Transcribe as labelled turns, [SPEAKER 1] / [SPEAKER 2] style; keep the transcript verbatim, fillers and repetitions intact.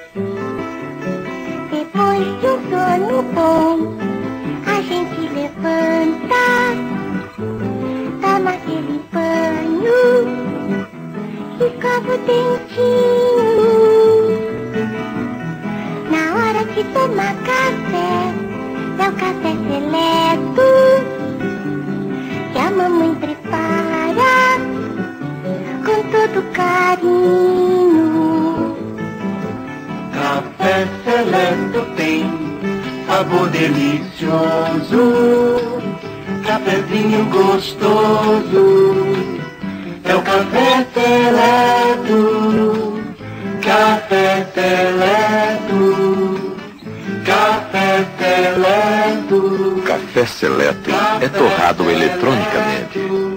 [SPEAKER 1] Depois de um sono bom, a gente levanta, toma aquele banho, escova o dentinho. Na hora de tomar café, é o café seleto que a mamãe prepara com todo carinho.
[SPEAKER 2] Café seleto tem sabor delicioso, cafezinho gostoso. É o café seleto, café seleto, café seleto.
[SPEAKER 3] Café Seleto é torrado eletronicamente.